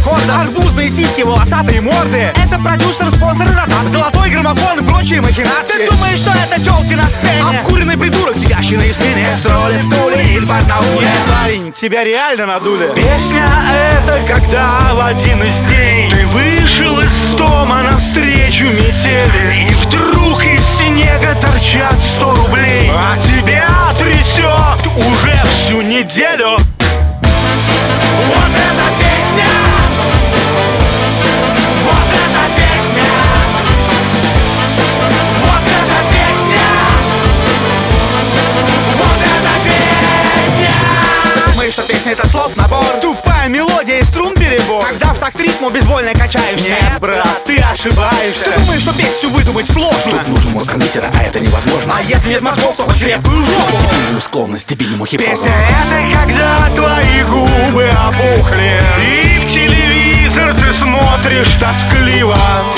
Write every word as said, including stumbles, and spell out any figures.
аккордов. Арбузные сиськи, волосатые морды. Это продюсер, спонсор и ротация. Золотой граммофон и прочие махинации. Ты думаешь, что это тёлки на сцене? Обкуренный придурок, сидящий на измене. Строли в Туле или в Барнауле. Парень, тебя реально надули. Песня это когда в один из дней ты вышел из дома навстречу метели, и вдруг из снега торчат сто рублей, а тебя трясет уже всю неделю. Вот эта песня! Вот эта песня! Вот эта песня! Вот эта песня! Думаешь, что песня это слов набор? Тупая мелодия и струн перебор. Когда в такт ритму безвольно качаешься. Нет, брат, ты ошибаешься. Ты думаешь, что песню выдумать сложно? Тут нужен мозг кондитера, а это невозможно. А если нет мозгов, то хоть крепкую жопу. Дебильную склонность к дебильному хип-хопу. Песня это когда твои губы опухли, и в телевизор ты смотришь тоскливо.